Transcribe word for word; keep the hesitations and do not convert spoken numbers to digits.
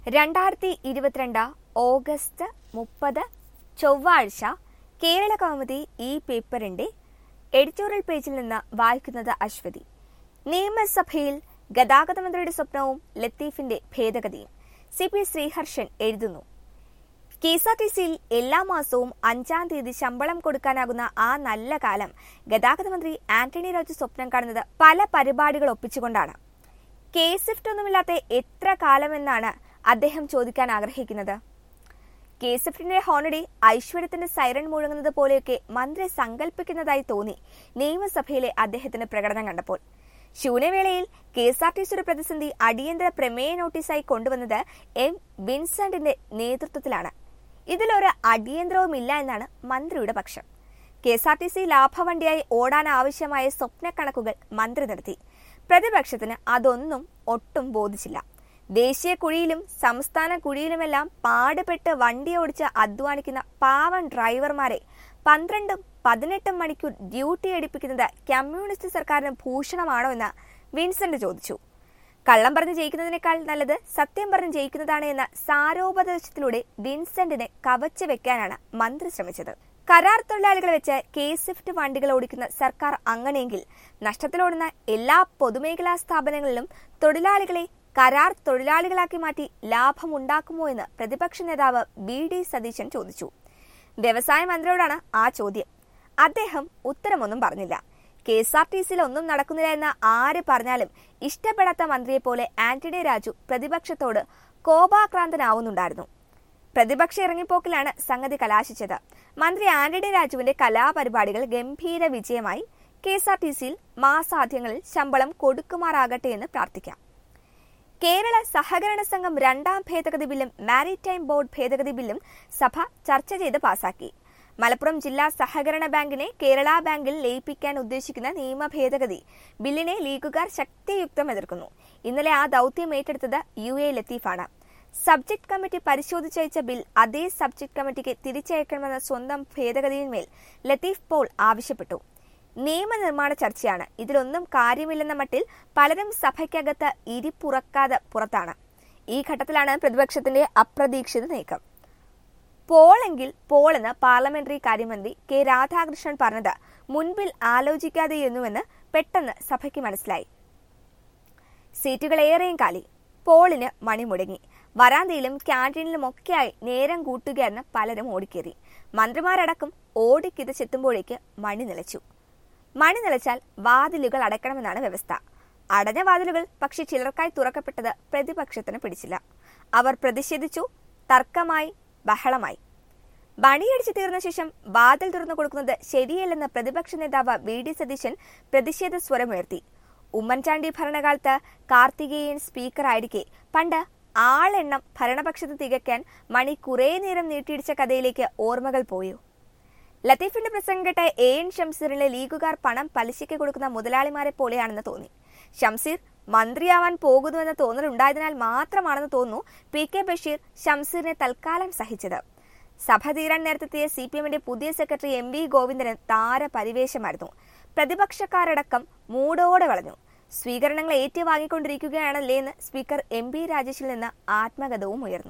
രണ്ടായിരത്തി ഇരുപത്തിരണ്ട് ഓഗസ്റ്റ് മുപ്പത് ചൊവ്വാഴ്ച കേരള കൗമുദി ഈ പേപ്പറിന്റെ എഡിറ്റോറിയൽ പേജിൽ നിന്ന് വായിക്കുന്നത് അശ്വതി. നിയമസഭയിൽ ഗതാഗത മന്ത്രിയുടെ സ്വപ്നവും ലത്തീഫിന്റെ ഭേദഗതിയും. സി പി ശ്രീഹർഷൻ എഴുതുന്നു. കെ എസ് ആർ ടി സിയിൽ എല്ലാ മാസവും അഞ്ചാം തീയതി ശമ്പളം കൊടുക്കാനാകുന്ന ആ നല്ല കാലം ഗതാഗത മന്ത്രി ആന്റണി രാജു സ്വപ്നം കാണുന്നത് പല പരിപാടികൾ ഒപ്പിച്ചുകൊണ്ടാണ്. കെ സ്വിഫ്റ്റ് ഒന്നുമില്ലാത്ത എത്ര കാലമെന്നാണ് അദ്ദേഹം ചോദിക്കാൻ ആഗ്രഹിക്കുന്നത്. കെ സ്വിഫ്റ്റിന്റെ ഹോണടി ഐശ്വര്യത്തിന്റെ സൈറൺ മുഴങ്ങുന്നത് പോലെയൊക്കെ മന്ത്രി സങ്കല്പിക്കുന്നതായി തോന്നി നിയമസഭയിലെ അദ്ദേഹത്തിന്റെ പ്രകടനം കണ്ടപ്പോൾ. ശൂന്യവേളയിൽ കെ എസ് ആർ ടി സിയുടെ പ്രതിസന്ധി അടിയന്തര പ്രമേയ നോട്ടീസായി കൊണ്ടുവന്നത് എം വിൻസെന്റിന്റെ നേതൃത്വത്തിലാണ്. ഇതിലൊരു അടിയന്തരവുമില്ല എന്നാണ് മന്ത്രിയുടെ പക്ഷം. K S R T C ലാഭവണ്ടിയായി ഓടാൻ ആവശ്യമായ സ്വപ്ന കണക്കുകൾ മന്ത്രി നിർത്തി. പ്രതിപക്ഷത്തിന് അതൊന്നും ഒട്ടും ബോധിച്ചില്ല. ദേശീയ കുഴിയിലും സംസ്ഥാന കുഴിയിലുമെല്ലാം പാടുപെട്ട് വണ്ടി ഓടിച്ച് അധ്വാനിക്കുന്ന പാവം ഡ്രൈവർമാരെ പന്ത്രണ്ടും പതിനെട്ടും മണിക്കൂർ ഡ്യൂട്ടി എടുപ്പിക്കുന്നത് കമ്മ്യൂണിസ്റ്റ് സർക്കാരിന് ഭൂഷണമാണോ എന്ന് വിൻസെന്റ് ചോദിച്ചു. കള്ളം പറഞ്ഞ് ജയിക്കുന്നതിനേക്കാൾ നല്ലത് സത്യം പറഞ്ഞ് ജയിക്കുന്നതാണ് എന്ന സാരോപദേശത്തിലൂടെ വിൻസെന്റിനെ കവച്ചു വെക്കാനാണ് മന്ത്രി ശ്രമിച്ചത്. കരാർ തൊഴിലാളികളെ വെച്ച് കെ സ്വിഫ്റ്റ് വണ്ടികൾ ഓടിക്കുന്ന സർക്കാർ അങ്ങനെയെങ്കിൽ നഷ്ടത്തിലോടുന്ന എല്ലാ പൊതുമേഖലാ സ്ഥാപനങ്ങളിലും തൊഴിലാളികളെ കരാർ തൊഴിലാളികളാക്കി മാറ്റി ലാഭമുണ്ടാക്കുമോ എന്ന് പ്രതിപക്ഷ നേതാവ് വി ഡി സതീശൻ ചോദിച്ചു. വ്യവസായ മന്ത്രിയോടാണ് ആ ചോദ്യം. അദ്ദേഹം ഉത്തരമൊന്നും പറഞ്ഞില്ല. കെ എസ് ആർ ടി സിയിൽ ഒന്നും നടക്കുന്നില്ല എന്ന് ആര് പറഞ്ഞാലും ഇഷ്ടപ്പെടാത്ത മന്ത്രിയെപ്പോലെ ആന്റണി രാജു പ്രതിപക്ഷത്തോട് കോപാക്രാന്തനാവുന്നുണ്ടായിരുന്നു. പ്രതിപക്ഷ ഇറങ്ങിപ്പോക്കിലാണ് സംഗതി കലാശിച്ചത്. മന്ത്രി ആന്റണി രാജുവിന്റെ കലാപരിപാടികൾ ഗംഭീര വിജയമായി. കെ എസ് ആർ ടി സിയിൽ മാസാദ്യങ്ങളിൽ ശമ്പളം കൊടുക്കുമാറാകട്ടെ എന്ന് പ്രാർത്ഥിക്കാം. കേരള സഹകരണ സംഘം രണ്ടാം ഭേദഗതി ബില്ലും മാരിടൈം ബോർഡ് ഭേദഗതി ബില്ലും സഭ ചർച്ച ചെയ്ത് പാസാക്കി. മലപ്പുറം ജില്ലാ സഹകരണ ബാങ്കിനെ കേരള ബാങ്കിൽ ലയിപ്പിക്കാൻ ഉദ്ദേശിക്കുന്ന നിയമ ഭേദഗതി ബില്ലിനെ ലീഗുകാർ ശക്തിയുക്തം എതിർക്കുന്നു. ഇന്നലെ ആ ദൌത്യം ഏറ്റെടുത്തത് യു എ ലത്തീഫാണ്. സബ്ജക്ട് കമ്മിറ്റി പരിശോധിച്ചയച്ച ബിൽ അതേ സബ്ജക്ട് കമ്മിറ്റിക്ക് തിരിച്ചയക്കണമെന്ന സ്വന്തം ഭേദഗതിയിന്മേൽ ലത്തീഫ് പോൾ ആവശ്യപ്പെട്ടു. നിയമനിർമ്മാണ ചർച്ചയാണ്, ഇതിലൊന്നും കാര്യമില്ലെന്ന മട്ടിൽ പലരും സഭയ്ക്കകത്ത് ഇരിപ്പുറക്കാതെ പുറത്താണ്. ഈ ഘട്ടത്തിലാണ് പ്രതിപക്ഷത്തിന്റെ അപ്രതീക്ഷിത നീക്കം. പോളെങ്കിൽ പോളെന്ന് പാർലമെന്ററി കാര്യമന്ത്രി കെ രാധാകൃഷ്ണൻ പറഞ്ഞത് മുൻപിൽ ആലോചിക്കാതെയിരുന്നുവെന്ന് പെട്ടെന്ന് സഭയ്ക്ക് മനസ്സിലായി. സീറ്റുകളേറെയും കാലി. പോളിന് മണി മുടങ്ങി. വരാന്തയിലും ക്യാന്റീനിലുമൊക്കെയായി നേരം കൂട്ടുകയായിരുന്ന പലരും ഓടിക്കേറി. മന്ത്രിമാരടക്കം ഓടിക്കിതച്ചെത്തുമ്പോഴേക്ക് മണി നിലച്ചു. മണി നിലച്ചാൽ വാതിലുകൾ അടയ്ക്കണമെന്നാണ് വ്യവസ്ഥ. അടഞ്ഞ വാതിലുകൾ പക്ഷെ ചിലർക്കായി തുറക്കപ്പെട്ടത് പ്രതിപക്ഷത്തിന് പിടിച്ചില്ല. അവർ പ്രതിഷേധിച്ചു. തർക്കമായി, ബഹളമായി. മണിയടിച്ചു തീർന്ന ശേഷം വാതിൽ തുറന്നു കൊടുക്കുന്നത് ശരിയല്ലെന്ന് പ്രതിപക്ഷ നേതാവ് വി ഡി സതീശൻ പ്രതിഷേധ സ്വരമുയർത്തി. ഉമ്മൻചാണ്ടി ഭരണകാലത്ത് കാർത്തികേയൻ സ്പീക്കറായിരിക്കെ പണ്ട് ആളെണ്ണം ഭരണപക്ഷത്ത് തികയ്ക്കാൻ മണി കുറേ നേരം നീട്ടിയിടിച്ച കഥയിലേക്ക് ഓർമ്മകൾ പോയോ? ലത്തീഫിന്റെ പ്രസംഗം കേട്ട എ എൻ ഷംസീറിലെ ലീഗുകാർ പണം പലിശയ്ക്ക് കൊടുക്കുന്ന മുതലാളിമാരെ പോലെയാണെന്ന് തോന്നി. ഷംസീർ മന്ത്രിയാവാൻ പോകുന്നുവെന്ന തോന്നലുണ്ടായതിനാൽ മാത്രമാണെന്ന് തോന്നുന്നു പി കെ ബഷീർ ഷംസീറിനെ തൽക്കാലം സഹിച്ചത്. സഭ തീരാൻ നേരത്തെത്തിയ സി പി എമ്മിന്റെ പുതിയ സെക്രട്ടറി എം വി ഗോവിന്ദന് താരപരിവേശമായിരുന്നു. പ്രതിപക്ഷക്കാരടക്കം മൂടോടെ വളഞ്ഞു. സ്വീകരണങ്ങൾ ഏറ്റുവാങ്ങിക്കൊണ്ടിരിക്കുകയാണല്ലേ എന്ന് സ്പീക്കർ എം പി രാജേഷിൽ നിന്ന് ആത്മഗതവും ഉയർന്നു.